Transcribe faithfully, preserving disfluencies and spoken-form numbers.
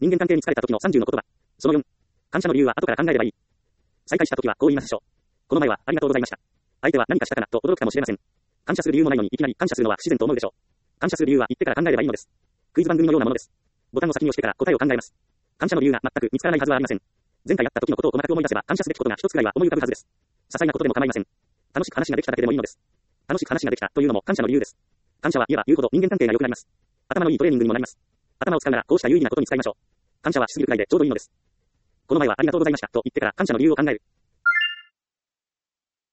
人間関係に疲れた時のさんじゅうの言葉。そのよん。感謝の理由は後から考えればいい。再会した時はこう言いますでしょう。この前はありがとうございました。相手は何かしたかなと驚くかもしれません。感謝する理由もないのにいきなり感謝するのは不自然と思うでしょう。感謝する理由は言ってから考えればいいのです。クイズ番組のようなものです。ボタンを先に押してから答えを考えます。感謝の理由が全く見つからないはずはありません。前回やった時のことを細かく思い出せば感謝すべきことが一つくらいは思い浮かぶはずです。些細なことでも構いません。楽しく話ができただけでもいいのです。楽しく話ができたというのも感謝の理由です。感謝は言えば言うほど人間関係が良くなります。頭のいいトレーニングにもなります。頭を使うならこうした有意義なことに使いましょう。感謝はしすぎるくらいでちょうどいいのです。この前はありがとうございましたと言ってから感謝の理由を考える。